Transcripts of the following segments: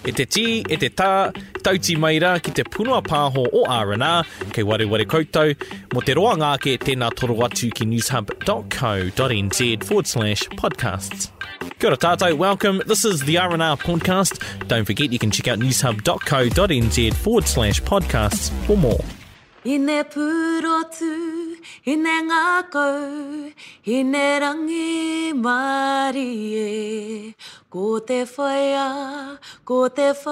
E te ti, e te tā, tauti maira ki te punua pāho o R&R, kei wareware koutou, mo te roa ngāke tēnā toro atu ki newshub.co.nz/podcasts. Kia ora tātou, welcome. This is the R&R podcast. Don't forget you can check out newshub.co.nz/podcasts for more. I ne purotu, I ne ngākau, I ne rangi mari e. Ko te whaia o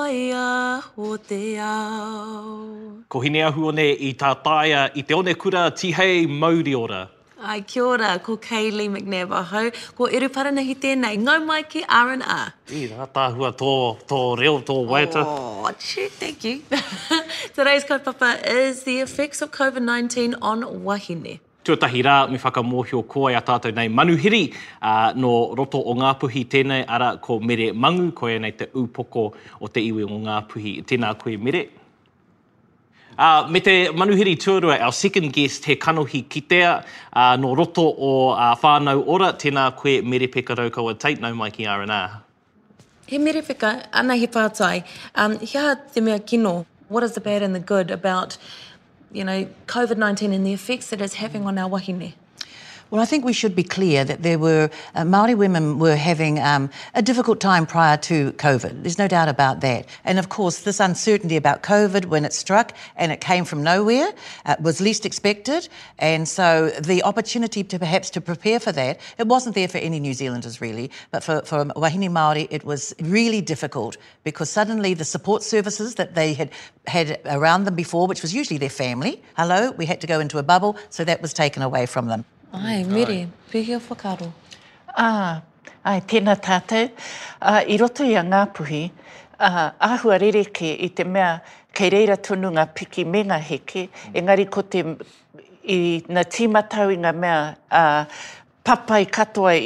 te ao. Ko hine ahu one I tā taia I te one kura tihei mauri ora. Ai, kia ora, ko Kaylee McNabb ahau. Ko Iruparanahi tēnei, ngau mai ki R&R. I rā tāhua tō reo, tō waiata. Oh, gee, thank you. Today's kaupapa is the effects of COVID-19 on wahine. Tuatahi rā, me whakamohio koe a tātou nei manuhiri no roto o ngā puhi tēnei ara ko Mere Mangu, koe nei te upoko o te iwi o ngā puhi. Tēnā koe Mere. Me te manuhiri tuarua, our second guest, he kanohi kitea no roto o whānau ora. Tēnā koe Mere Pekarau kaua tate, nau mai ki R&R. He mere whika, ana he pātai. Hea te mea kino, what is the bad and the good about, COVID-19 and the effects that it's having on our wahine? Well, I think we should be clear that there were Māori women were having a difficult time prior to COVID. There's no doubt about that. And of course, this uncertainty about COVID when it struck and it came from nowhere was least expected. And so the opportunity to perhaps to prepare for that, it wasn't there for any New Zealanders really, but for wahine Māori, it was really difficult because suddenly the support services that they had around them before, which was usually their family, we had to go into a bubble, so that was taken away from them. Ai, Mere, pihia whakaro. Tēnā tātou. I roto I a ngā puhi, āhua rereke I te mea kei reira tonu ngā piki me ngā heke, engari ko te I ngā tīmatau I ngā mea papai katoa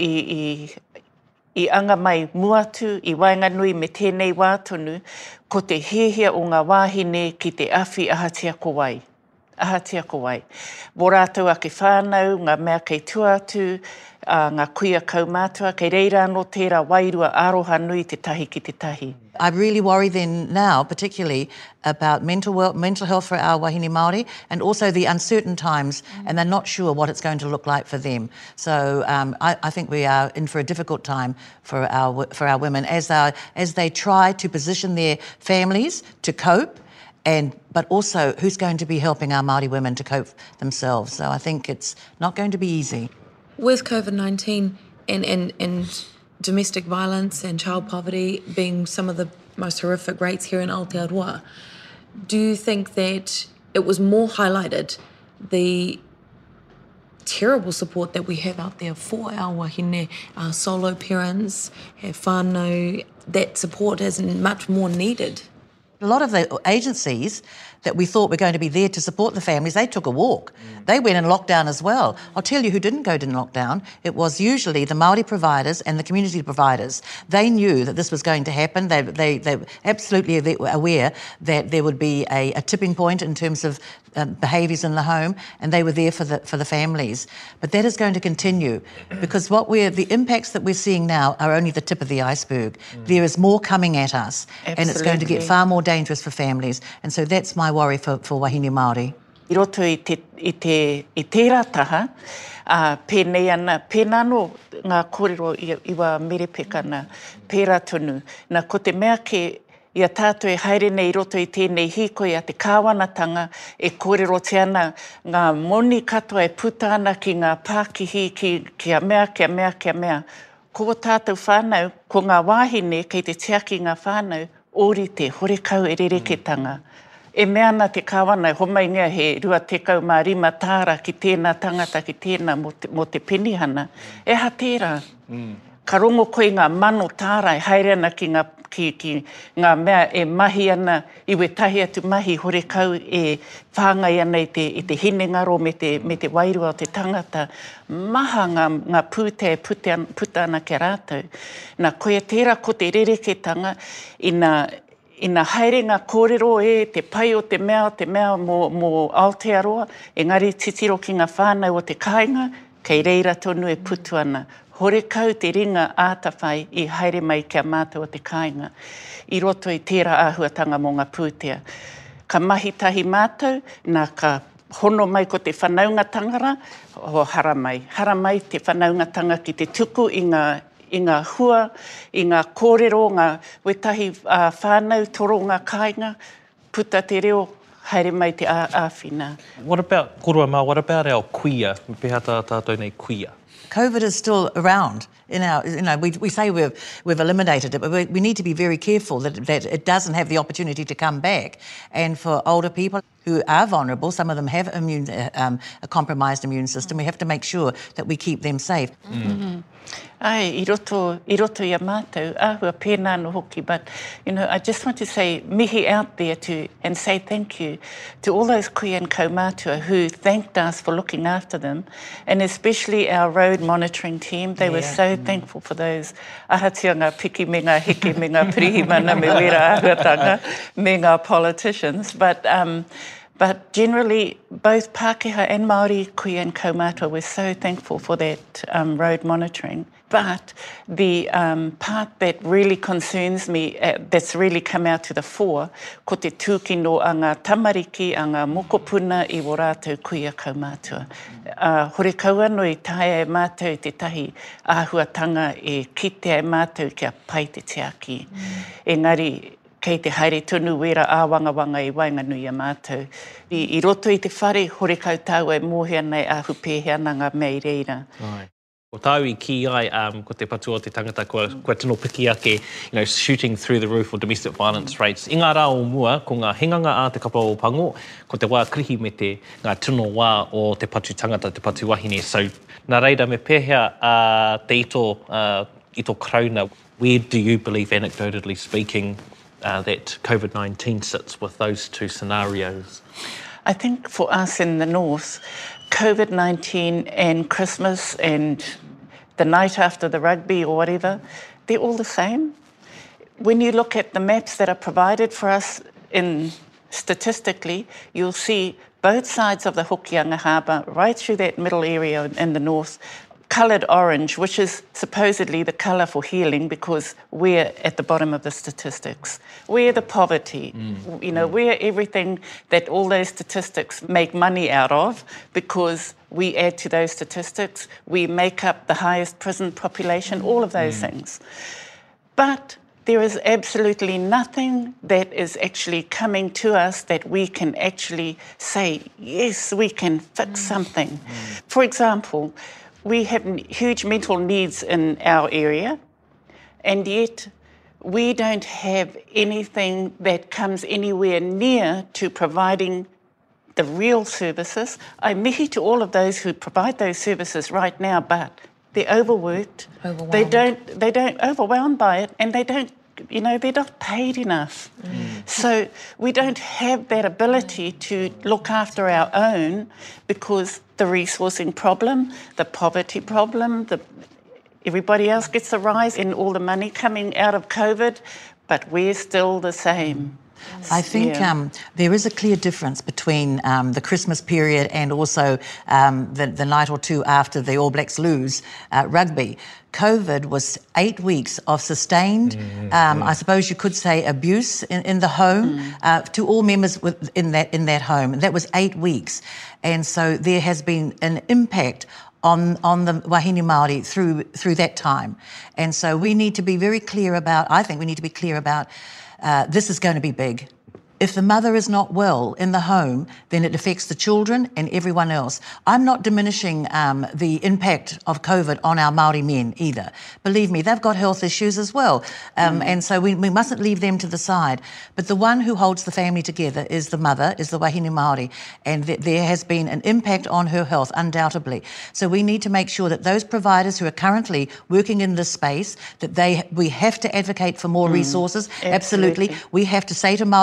I anga mai muatu, I Wainganui me tēnei wā tonu, ko te hehia o ngā wāhine ki te awhi ahatia ko wai. Ahatia ko wai. Mō rātou ake whānau, ngā mea kei tuatu, ngā kuia kaumātua, kei reira anō tērā wairua aroha nui te tahi ki te tahi. I really worry then now, particularly about mental health for our wahine Māori and also the uncertain times and they're not sure what it's going to look like for them. So I think we are in for a difficult time for our women as they try to position their families to cope but also who's going to be helping our Māori women to cope themselves. So I think it's not going to be easy. With COVID-19 and domestic violence and child poverty being some of the most horrific rates here in Aotearoa, do you think that it was more highlighted, the terrible support that we have out there for our wahine, our solo parents, our whānau, that support is much more needed? A lot of the agencies that we thought were going to be there to support the families, they took a walk. They went in lockdown as well. I'll tell you who didn't go in lockdown. It was usually the Māori providers and the community providers. They knew that this was going to happen. They were absolutely aware that there would be a tipping point in terms of behaviours in the home, and they were there for the families. But that is going to continue because the impacts that we're seeing now are only the tip of the iceberg. There is more coming at us, and it's going to get far more dangerous for families. And so that's my worry for wahine Māori. I roto I tērā taha, pēnei ana, pēnā no ngā kōrero I wā Mere Pekana, pērā tonu. Nā ko te mea ke ia tātou haere nei roto I tēnei hīkoi a te kāwanatanga kōrero te ana ngā moni katoa puta ana ki ngā Pākihi ki a mea. Ko tātou whānau, ko ngā wāhine kei te tiaki ngā whānau, ori te horekau rereketanga. E mea na te kāwana, homai ngea he rua tekau mā rima tāra ki tēnā tangata ki tēnā mo te penihana. E ha tērā. Ka rongo koe ngā mano tāra e haere ana ki ngā mea e mahi ana I we tahi atu mahi horekau e whāngai ana I te hinengaro me te wairua o te tangata. Maha ngā pūte puta ana ke rātou. Nā koe tērā ko te rereketanga ina haere ngā kōrero te pai o te mea mō Aotearoa, engari titiro ki ngā whānau o te kāinga, kei reira tonu putu ana. hore kau te ringa ātawhai I haere mai kia mātou o te kāinga, I roto I tērā āhuatanga mō ngā pūtea. Ka mahi tahi mātou, nā ka hono mai ko te whanaungatangara, o hara mai. Hara mai te whanaungatanga ki te tuku I ngā hua, I ngā kōrero, ngā wetahi whānau, toro ngā kāinga, puta te reo, haere mai te āwhina. What about, korua mā, what about our kuia? Pēhā tātou nei kuia? COVID is still around. We say we've eliminated it, but we need to be very careful that it doesn't have the opportunity to come back. And for older people who are vulnerable, some of them have a compromised immune system, we have to make sure that we keep them safe. Mm-hmm. Ai, I roto ia mātou, āhua pēnā no hoki, but, I just want to say mihi out there and say thank you to all those koe and kaumātua who thanked us for looking after them, and especially our road monitoring team. They were so thankful for those ahatia ngā piki me ngā heke me ngā pirihimana me wera ahuatanga me ngā politicians, but generally, both Pākehā and Māori koe and kaumātua were so thankful for that road monitoring. But the part that really concerns me, that's really come out to the fore, ko te tūkino a ngā tamariki, a ngā mokopuna I wō rātou koe a kaumātua. Hore kauano I tae e mātou te tahi āhuatanga e kite e mātou kia pai te teaki. Engari, kei te haere tunu wera āwangawanga I wainganui a mātou. I roto I te whare, hore kautau e mōhea nei ahu pēhea na ngā mei reira. Ko tāu I ki ai, ko te patu o te tangata, kua tino piki ake, shooting through the roof or domestic violence rates. I ngā rā o mua, ko ngā henganga a te kapa o pango, ko te wā krihi me te ngā tino wā o te patu tangata, te patu wahine. So, nā reira me pēhea te ito krauna, where do you believe, anecdotally speaking, that COVID-19 sits with those two scenarios? I think for us in the north, COVID-19 and Christmas and the night after the rugby or whatever, they're all the same. When you look at the maps that are provided for us statistically, you'll see both sides of the Hokianga Harbour, right through that middle area in the north, coloured orange, which is supposedly the colour for healing because we're at the bottom of the statistics. We're the poverty, we're everything that all those statistics make money out of because we add to those statistics, we make up the highest prison population, all of those things. But there is absolutely nothing that is actually coming to us that we can actually say, yes, we can fix something. For example, we have huge mental needs in our area, and yet we don't have anything that comes anywhere near to providing the real services. I mihi to all of those who provide those services right now, but they're overworked. They don't overwhelmed by it, and they don't, they're not paid enough. So we don't have that ability to look after our own because the resourcing problem, the poverty problem, everybody else gets a rise in all the money coming out of COVID, but we're still the same. I think there is a clear difference between the Christmas period and also the night or two after the All Blacks lose rugby. COVID was 8 weeks of sustained, I suppose you could say, abuse in the home to all members in that home. That was 8 weeks. And so there has been an impact on the Wahine Māori through that time. And so we need to be very clear about, I think we need to be clear about this is going to be big. If the mother is not well in the home, then it affects the children and everyone else. I'm not diminishing the impact of COVID on our Māori men either. Believe me, they've got health issues as well. And so we mustn't leave them to the side. But the one who holds the family together is the mother, is the Wahine Māori. And there has been an impact on her health, undoubtedly. So we need to make sure that those providers who are currently working in this space, that we have to advocate for more resources. Absolutely. We have to say to Māori leadership,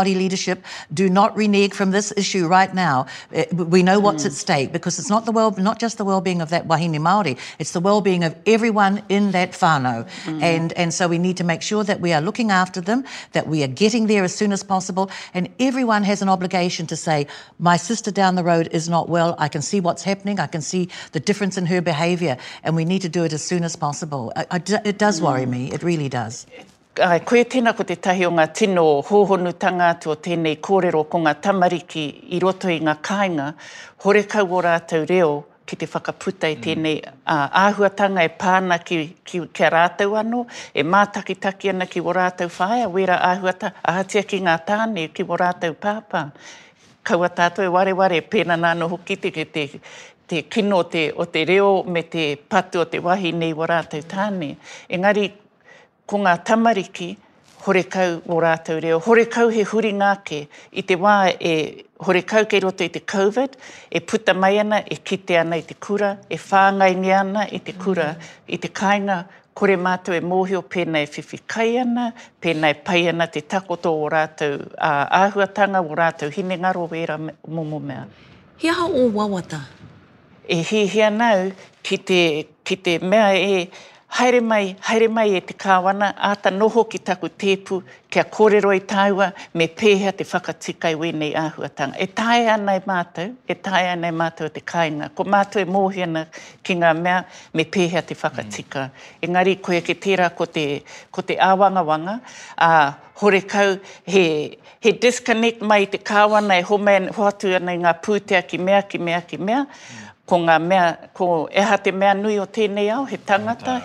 leadership, do not renege from this issue right now. We know what's at stake, because it's not just the well-being of that wahine Māori, it's the well-being of everyone in that whānau. And so we need to make sure that we are looking after them, that we are getting there as soon as possible, and everyone has an obligation to say, my sister down the road is not well, I can see what's happening, I can see the difference in her behaviour, and we need to do it as soon as possible. It does worry me, it really does. Koe tēnā ko te tahi o ngā tino hōhonutanga atu o tēnei kōrero ko ngā tamariki I roto I ngā kāinga, hore kau o rātou reo ki te whakaputa I tēnei āhuatanga e pāna ki a rātou anō, e mātakitaki ana ki o rātou whaia, wera āhuata, ahatia ki ngā tāne ki o rātou pāpā. Kaua tātou e wareware pēna nāno hoki te kino o te reo me te patu o te wahi nei o rātou tāne. Engari, ko ngā tamariki, hore kau o rātou reo, hore kau he huri ngāke, I te wā hore kau kei roto I te COVID, e puta mai ana, e kite ana I te kura, e whāngaingi ana I te kura, I te kāinga, kore mātou e mōhio pēnā e whiwhikai ana, pēnā e pai ana te takoto o rātou āhuatanga, o rātou hinengaro wera momo mea. He aha o wawata? E hihia nau ki te mea haere mai e te kāwana, āta noho ki taku tēpu, kia kōrero I tāua, me pēhea te whakatika I wēnei āhuatanga. E tae ana I mātou te kāinga. Ko mātou e mōhi ana ki ngā mea, me pēhea te whakatika. Engari, koe ke tērā ko te āwangawanga, hore kau he disconnect mai te kāwana e hoatu ana I ngā pūtea ki mea, ko ngā mea, ko eha te mea nui o tēnei au, he tangata.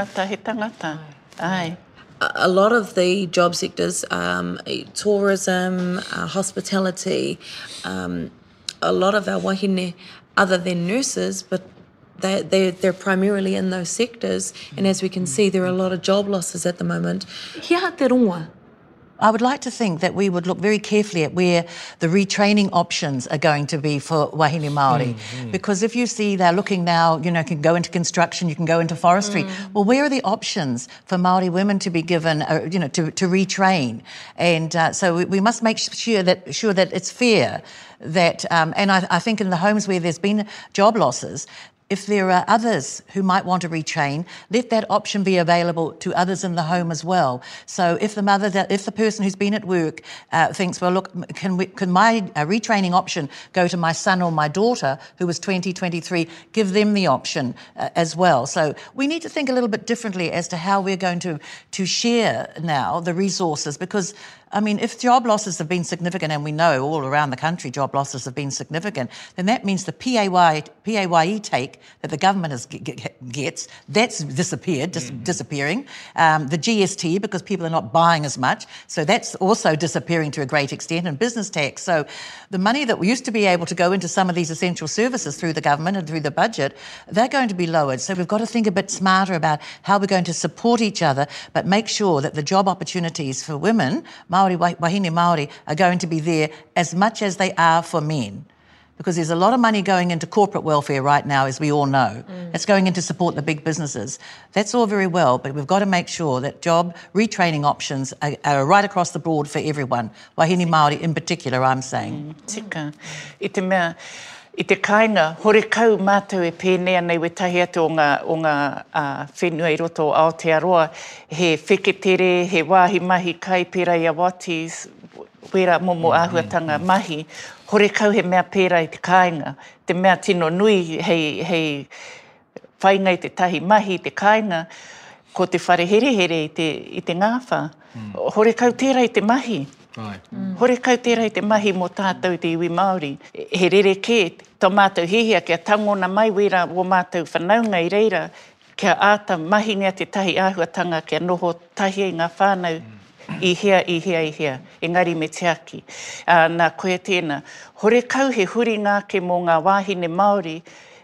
Ai. A lot of the job sectors, tourism, hospitality, a lot of our wahine, other than nurses, but they're primarily in those sectors, and as we can see, there are a lot of job losses at the moment. He aha te rongoa? I would like to think that we would look very carefully at where the retraining options are going to be for wahine Māori. Because if you see they're looking now, you can go into construction, you can go into forestry. Well, where are the options for Māori women to be given, to retrain? And so we must make sure that it's fair. That and I think in the homes where there's been job losses, if there are others who might want to retrain, let that option be available to others in the home as well. So if the person who's been at work thinks, well, look, can my retraining option go to my son or my daughter who was 20, 23, give them the option as well. So we need to think a little bit differently as to how we're going to share now the resources, because I mean, if job losses have been significant, and we know all around the country job losses have been significant, then that means the PAYE take that the government gets, that's disappeared, disappearing. The GST, because people are not buying as much, so that's also disappearing to a great extent, and business tax. So the money that we used to be able to go into some of these essential services through the government and through the budget, they're going to be lowered. So we've got to think a bit smarter about how we're going to support each other, but make sure that the job opportunities for women, Māori, wahine Māori, are going to be there as much as they are for men. Because there's a lot of money going into corporate welfare right now, as we all know. It's going in to support the big businesses. That's all very well, but we've got to make sure that job retraining options are right across the board for everyone. Wahine Māori in particular, I'm saying. Tika. I te mea, I te kāinga, hore kau mātou e pēnea nei we tahi atu o ngā whenua I roto o Aotearoa, he wheketere, he wāhi mahi kai pēra I Awatis, wera momo āhuatanga mahi, hore kau he mea pēra I te kāinga, te mea tino nui hei whainga I te tahi mahi I te kāinga, ko te whare here I te ngāwha, hore kau tērā I te mahi. Hore kau tērā I te mahi mō tātou te iwi Māori. He rere kē, tō mātou hihia kia tangona mai wera o mātou whanaunga I reira, kia āta mahinga te tahi āhuatanga kia noho tahi I ngā whānau I hea. Engari me te aki. Nā koe tēnā. Hore kau he huri ngāke mō ngā wāhine Māori,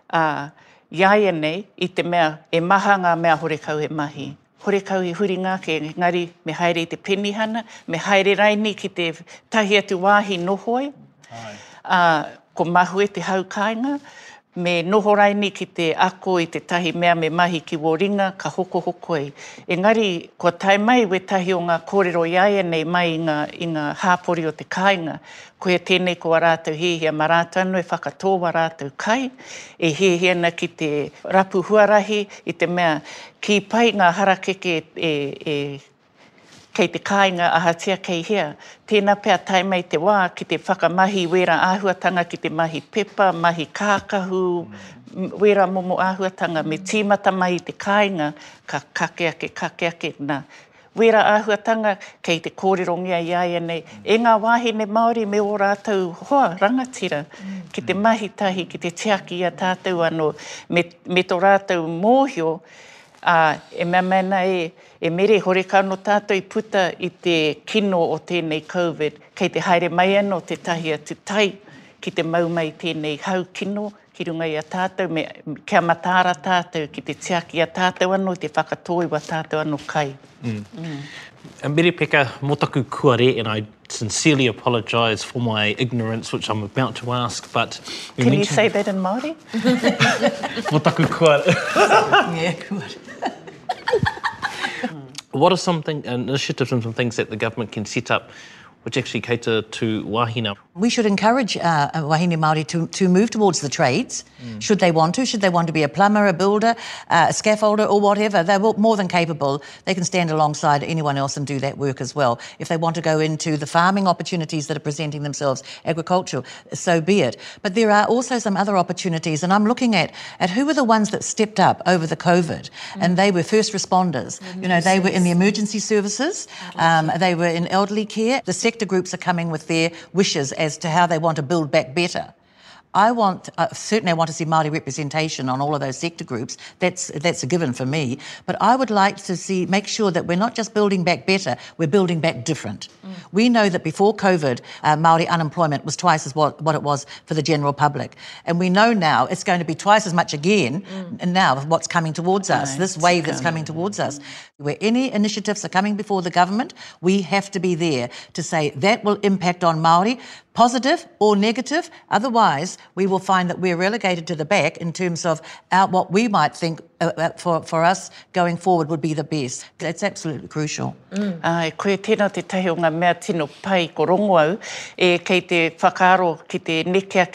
iaia nei I te mea, e maha ngā mea hore kau he mahi. Hore kau he huri ngāke, ngari me haere I te penihana, me haere raini ki te tahi atu wāhi nohoi, ko mahu e te hau kāinga, me noho raini ki te ako i te tahi mea me mahi ki Woringa, ka hoko hoko ei. Engari, kua tai mai we tahi o ngā kōrero iaia nei mai i ngā hāpori o te kāinga, ko e tēnei ko a rātou hihia ma rātou anu e whakatōwa rātou kai, e hihia na ki te rapu huarahi i te mea ki pai ngā harakeke kei te kāinga ahatia kei hea. Tēnā pēr tai mai te wā ki te whakamahi wera āhuatanga ki te mahi pepa, mahi kākahu, wera momo āhuatanga me tīmata mai te kāinga ka kakeake nā. Wera āhuatanga kei te kōrerongia iaia nei. E ngā wāhine Māori me o rātou hoa rangatira ki te mahi tahi, ki te tiaki a tātou anō me tō rātou mōhio. E mea mena e mere horeka no tātou I puta I te kino o tēnei COVID, kei te haere mai anō te tahi atu tai ki te mau mai tēnei hau kino, ki runga I a tātou, kia matāra tātou, ki te tiaki a tātou anō, te whakatoi wa tātou anō kai. Mere Peka, mō taku kuare, and I sincerely apologise for my ignorance, which I'm about to ask, but... Can you say that in Māori? Mō taku kuare. Yeah, kuare. What are some initiatives and some things that the government can set up which actually cater to wahine? We should encourage wahine Māori to move towards the trades, should they want to be a plumber, a builder, a scaffolder or whatever. They're more than capable. They can stand alongside anyone else and do that work as well. If they want to go into the farming opportunities that are presenting themselves, agricultural, so be it. But there are also some other opportunities, and I'm looking at who were the ones that stepped up over the COVID, and they were first responders. You know, they were in the emergency services, they were in elderly care. The sector groups are coming with their wishes as to how they want to build back better. Certainly I want to see Māori representation on all of those sector groups. That's a given for me. But I would like to make sure that we're not just building back better, we're building back different. We know that before COVID, Māori unemployment was twice as what it was for the general public. And we know now it's going to be twice as much again, and now of what's coming towards us, this wave that's coming towards us. Where any initiatives are coming before the government, we have to be there to say that will impact on Māori, positive or negative. Otherwise, we will find that we're relegated to the back in terms of what we might think for us going forward would be the best. That's absolutely crucial. Koe tēnā te tahi o ngā mea tino pai ko rongo au, kei te whakaaro ki te nekea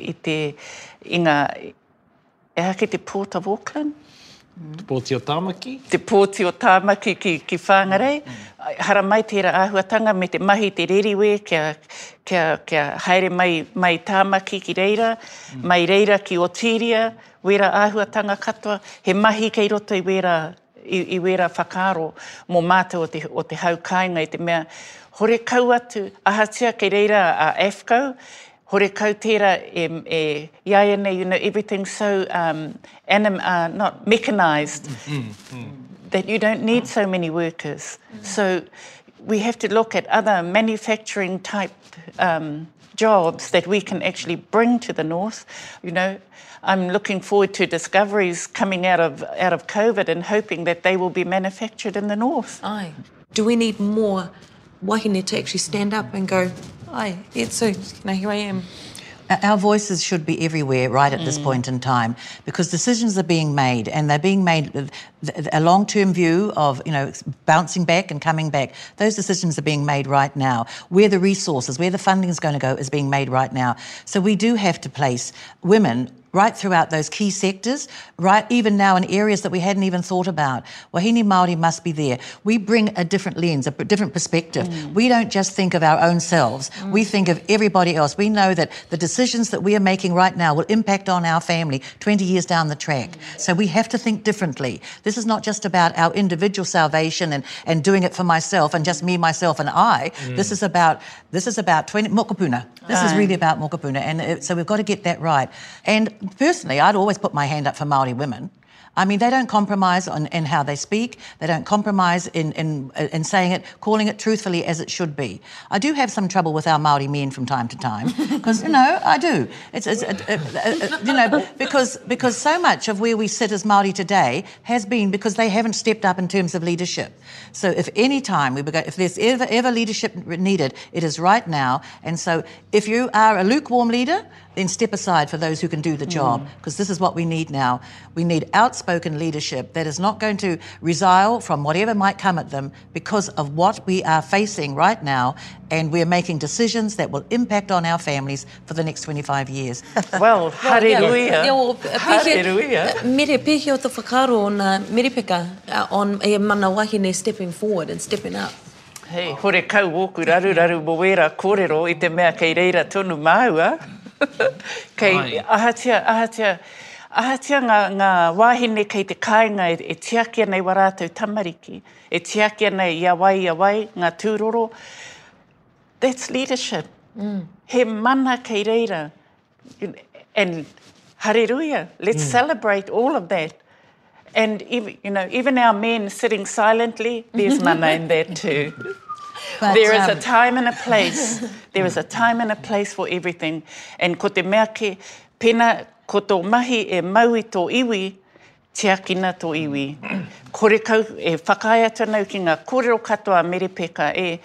ki te Port of Auckland? Te Pōti o Tāmaki? Te Pōti o Tāmaki ki Whāngarei. Hara mai tērā āhuatanga me te mahi te reriwe kia haere mai Tāmaki ki Reira, mai Reira ki Otiria, wera āhuatanga katoa, he mahi kei roto I wera whakaaro mō mātou o te haukainga I te mea. Hore kau atu, ahatia kei Reira a AFCO, hore kau tērā iaia nei, you know, everything's so not mechanised, that you don't need so many workers. So we have to look at other manufacturing type jobs that we can actually bring to the north. You know, I'm looking forward to discoveries coming out of COVID and hoping that they will be manufactured in the north. Aye. Do we need more wahine to actually stand up and go, aye, it's so, here I am. Our voices should be everywhere right at this point in time, because decisions are being made, and they're being made with a long-term view of, you know, bouncing back and coming back. Those decisions are being made right now. Where the resources, where the funding is going to go is being made right now. So we do have to place women right throughout those key sectors, right even now in areas that we hadn't even thought about. Wahine Māori must be there. We bring a different lens, a different perspective. We don't just think of our own selves. We think of everybody else. We know that the decisions that we are making right now will impact on our family 20 years down the track. So we have to think differently. This is not just about our individual salvation and doing it for myself and just me, myself and I. This is about 20 mokopuna. This is really about mokopuna, and so we've got to get that right. And personally, I'd always put my hand up for Māori women. I mean, they don't compromise in how they speak. They don't compromise in saying it, calling it truthfully as it should be. I do have some trouble with our Māori men from time to time, because, you know, I do. It's you know, because so much of where we sit as Māori today has been because they haven't stepped up in terms of leadership. So if any time if there's ever leadership needed, it is right now. And so if you are a lukewarm leader, then step aside for those who can do the job, because this is what we need now. We need outspoken leadership that is not going to resile from whatever might come at them because of what we are facing right now, and we're making decisions that will impact on our families for the next 25 years. Well, hareruia. Hareruia. Mere pehe o te whakaro o na merepeka on e mana wahine stepping forward and stepping up. Hei, hore kau oku raru mo wera kōrero I te mea kei reira tonu māua. Kei ahatia ngā wāhine kei te kāinga e tiakia nei warātou tamariki, e tiakia nei ia wai, ngā tūroro. That's leadership. He mana kei reira. And hareruia, let's celebrate all of that. And even our men sitting silently, there's mana in that too. But, there is a time and a place. There is a time and a place for everything. And ko te mea ke, pena ko tō mahi e maui tō iwi, tiakina tō iwi. Kore kau e whakaiata nau ki ngā kōrero katoa merepeka e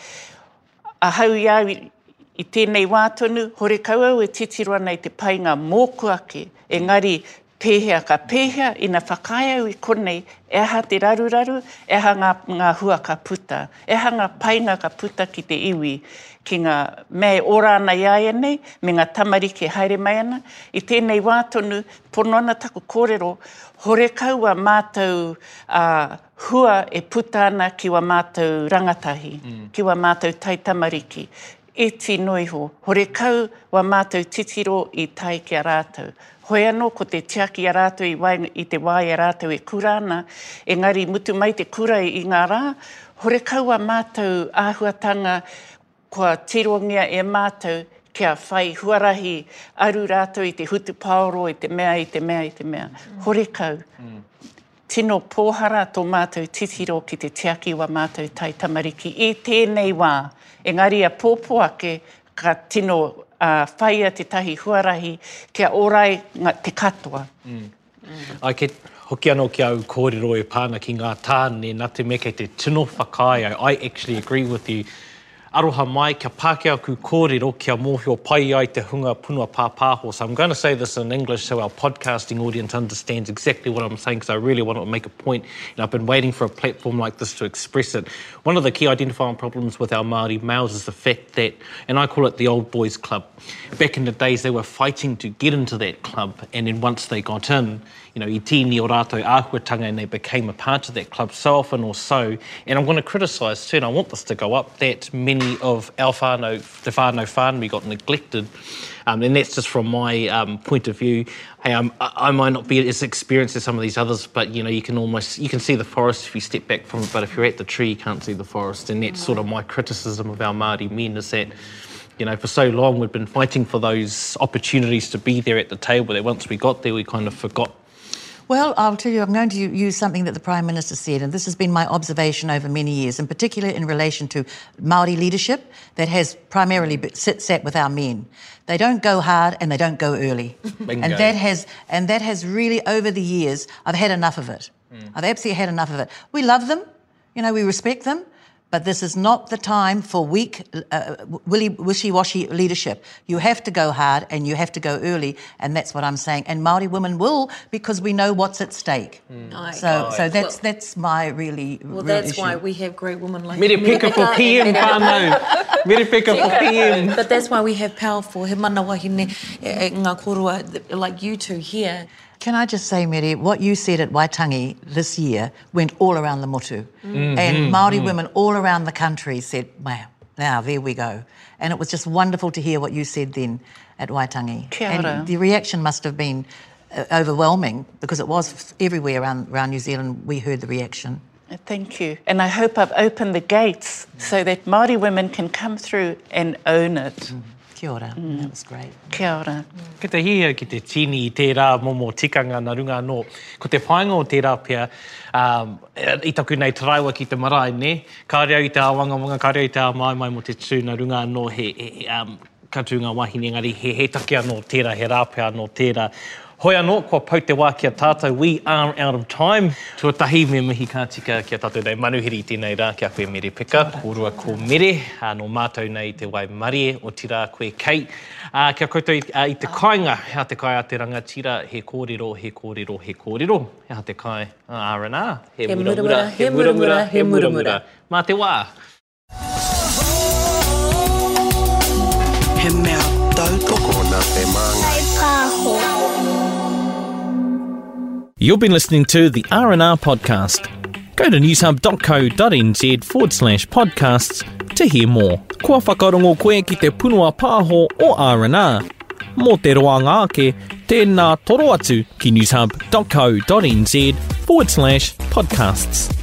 ahau iau I tēnei wā tonu, hore kau au e titiroa nei te painga mōkuake, engari pēhea ka pēhea ina whakaiau I konei, eha te raru, eha ngā hua ka puta, eha ngā painga ka puta ki te iwi, ki ngā mea ora ana iaia nei, me ngā tamariki haere mai ana. I tēnei wā tonu, pono ana taku kōrero, hore kau wa mātou hua e puta ana ki wa mātou rangatahi, ki wa mātou taitamariki. E ti noiho, hore kau wa mātou titiro I tai ki a rātou. Hoi anō ko te tiaki a rātou I te wai a rātou e kurana, engari mutu mai te kura I ngā rā, hore kau wa mātou āhuatanga kua tirongia e mātou kia whai huarahi aru rātou I te hutu paoro, I te mea. Hore kau. Tino pōhara tō mātou titiro ki te tiaki wa mātou tai tamariki I tēnei wā. Engari a pōpoake ka tino whaia te tahi huarahi kia orai te katoa. Ai ke hoki anō ki au kōrero e pāna ki ngā tāne, nā te mea kei te tino whakaiau. I actually agree with you. Aroha mai, kia Pākehā ku kōrero, kia mōhio pai ai te hunga punua pāpāho. So I'm going to say this in English so our podcasting audience understands exactly what I'm saying, because I really want to make a point. I've been waiting for a platform like this to express it. One of the key identifying problems with our Māori males is the fact that, and I call it the old boys club. Back in the days, they were fighting to get into that club, and then once they got in, I tini o rātou āhuatanga, and they became a part of that club so often or so. And I'm going to criticise too, and I want this to go up, that many of our whānau, te whānau got neglected. And that's just from my point of view. Hey, I might not be as experienced as some of these others, but you can see the forest if you step back from it, but if you're at the tree, you can't see the forest. And that's sort of my criticism of our Māori men, is that for so long we've been fighting for those opportunities to be there at the table, that once we got there, we kind of forgot. Well, I'll tell you, I'm going to use something that the Prime Minister said, and this has been my observation over many years, in particular in relation to Māori leadership that has primarily sat with our men. They don't go hard and they don't go early. Bingo. And that has really, over the years, I've had enough of it. I've absolutely had enough of it. We love them, we respect them, but this is not the time for weak, wishy-washy leadership. You have to go hard and you have to go early, and that's what I'm saying. And Māori women will, because we know what's at stake. So that's my really Well, real that's issue. why we have great women like Merepeka for PM, whānau. Merepeka for PM. But that's why we have powerful he mana wahine ngā korua like you two here. Can I just say, Mary, what you said at Waitangi this year went all around the motu. And Māori women all around the country said, wow, now there we go. And it was just wonderful to hear what you said then at Waitangi. Kia ora. And the reaction must have been overwhelming, because it was everywhere around New Zealand. We heard the reaction. Thank you. And I hope I've opened the gates so that Māori women can come through and own it. Kia ora. That was great. Kia ora. Ki te hia ki te tini I tērā momo tikanga na runga anō. Ko te whainga o tērā pia, I taku nei taraiwa ki te marae, ne? Kārea I te awanga, kārea I te mai mo te tū na runga anō he katu ngā wahine, engari he take anō tērā, he rāpea anō tērā. Hoi anō, kua pau te wā kia tātou. We are out of time. Tuatahi me mihi kā tika kia tātou nei manuhiri tēnei rā kia koe mere peka. Kōrua ko mere. No mātou nei te wai marie o tira koe kei. Kia koutou i te kāinga. Hea te kai a te rangatira. He kōrero, he kōrero, he kōrero. Hea te kai R&R. He muramura, he muramura, he muramura. Mā te wā. He mea tautoko nā te maanga. You've been listening to the R&R podcast. Go to newshub.co.nz/podcasts to hear more. Kua whakarongo koe ki te punua pāho o R&R. Mō te roa ngāke, tēnā toro atu ki newshub.co.nz/podcasts.